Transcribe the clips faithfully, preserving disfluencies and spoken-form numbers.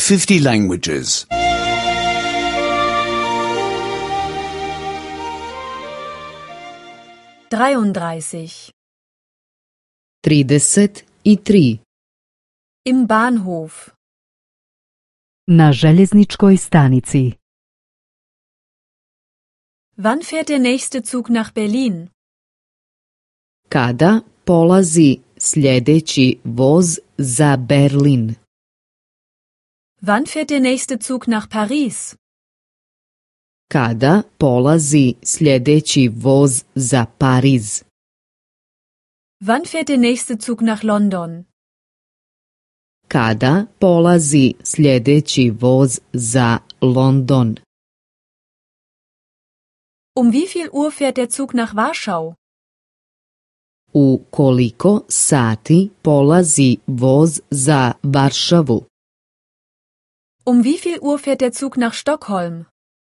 fifty languages. dreiunddreißig. trideset i tri. Im Bahnhof. Na željezničkoj stanici. Wann fährt der nächste Zug nach Berlin? Kada polazi sljedeći voz za Berlin? Wann fährt der nächste Zug nach Paris? Kada polazi sljedeći voz za Pariz? Wann fährt der nächste Zug nach London? Kada polazi sljedeći voz za London? Um wie viel Uhr fährt der Zug nach Warschau? U koliko sati polazi voz za Varšavu? Um wie viel Uhr fährt der Zug nach Stockholm?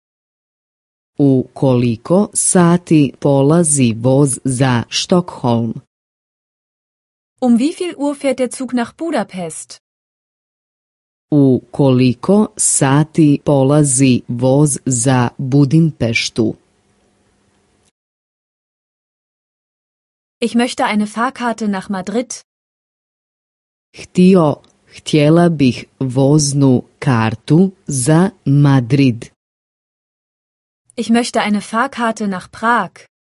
U koliko sati polazi voz za Stockholm? Um wie viel Uhr fährt der Zug nach Budapest? U koliko sati polazi voz za Budimpeštu? Ich möchte eine Fahrkarte nach Madrid. Htio, htjela bih voznu kartu za Madrid. Ich möchte eine Fahrkarte nach Prag.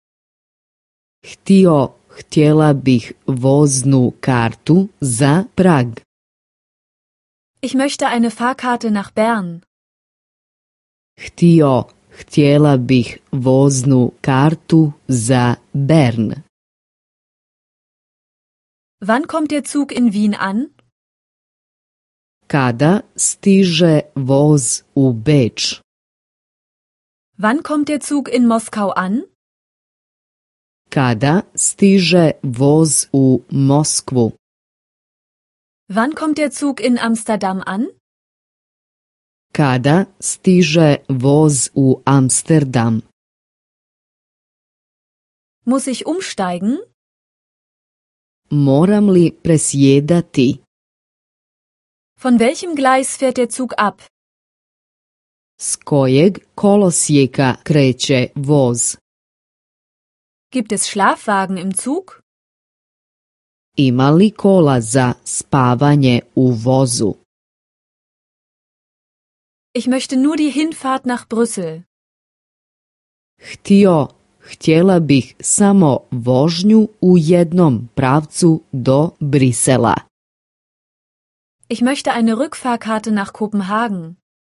Htio, htjela bih voznu kartu za Prag. Ich möchte eine Fahrkarte nach Bern. Htio, htjela bih voznu kartu za Bern. Wann kommt der Zug in Wien an? Kada stiže voz u Beč? Wann kommt der Zug in Moskau an? Kada stiže voz u Moskvu? Wann kommt der Zug in Amsterdam an? Kada stiže voz u Amsterdam? Muss ich umsteigen? Moram li presjedati? Von welchem Gleis fährt der Zug ab? S kojeg kolosijeka kreće voz? Gibt es Schlafwagen im Zug? Ima li kola za spavanje u vozu? Ich möchte nur die Hinfahrt nach Brüssel. Htio, htjela bih samo vožnju u jednom pravcu do Brisela. Ich möchte eine Rückfahrkarte nach Kopenhagen.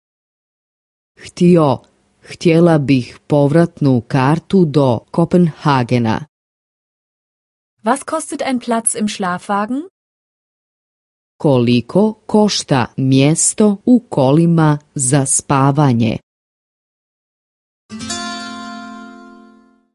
Htio, htjela bih povratnu kartu do Kopenhagena. Was kostet ein Platz im Schlafwagen? Koliko košta mjesto u kolima za spavanje?